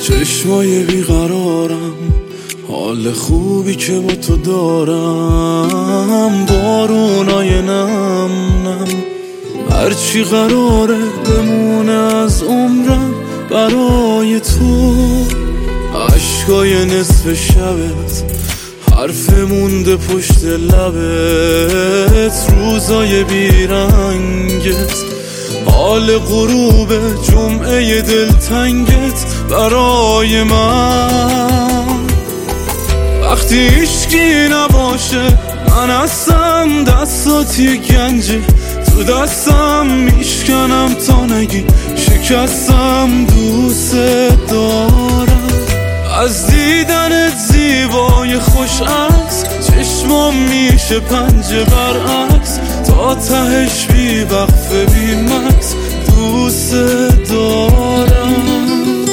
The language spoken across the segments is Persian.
چشمای بیقرارم، حال خوبی که با تو دارم، بارونای نم نم، هرچی قراره بمونه از عمرم برای تو. عشقای نصف شبت، حرف مونده پشت لبت، روزای بیرنگت، حال غروب جمعه دلتنگت برای من. وقتی هیچکی نباشه من هستم، دستاتی گنجه تو دستم، میشکنم تا نگی شکستم، دوست دارم. از دیدنت زیبای خوش عکس چشمام میشه پنجه برعکس، تا تهش بی وقفه بی مکس دوست دارم.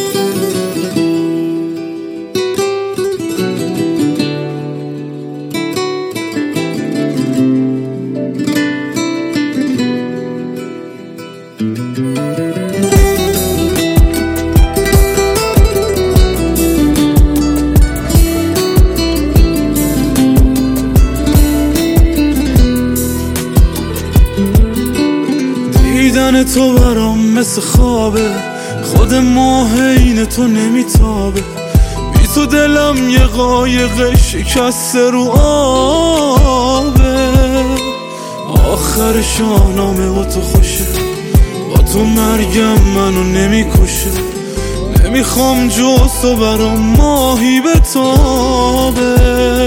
دیدن تو برام مثل خوابه، خود ماه این تو نمیتابه، بی تو دلم یه قایق شکسته رو آبه. آخر شاهنامه با تو خوشه، با تو مرگم منو نمیکشه، نمیخوام جز تو برام ماهی بتابه.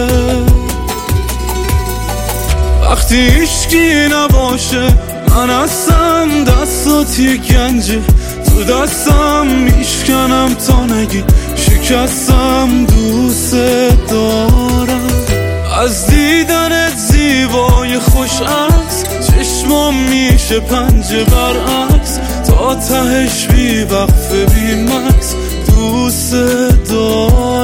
وقتی هیچکی نباشه من هستم، دستاتی گنجه تو دستم، میشکنم تا نگی شکستم، دوست دارم. از دیدنت زیبای خوش عکس چشمام میشه پنجه برعکس، تا تهش بی وقفه بی مکس دوست دارم.